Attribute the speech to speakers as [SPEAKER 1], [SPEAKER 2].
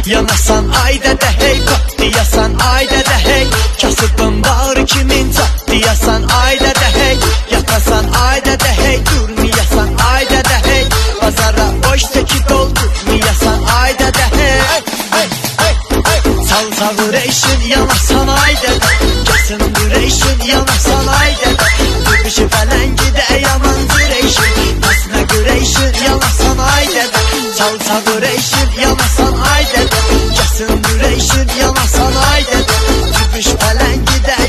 [SPEAKER 1] Yanasan ay dede hey, kot diyasan ay dede hey. Kasıbın var kimin çat diyasan ay dede hey. Yatasan ay dede hey, durmayasan ay dede hey. Pazara boş teki doldurmayasan ay dede hey. Salsa güreşin yanasan ay dede. Kesin güreşin yanasan ay dede. Tübüşü falan gide yaman güreşin. Kasına güreşin yanasan ay dede. Salsa güreşin yanasan ay dede. Kesin güreşin yanasan ay dede. Tübüş falan gide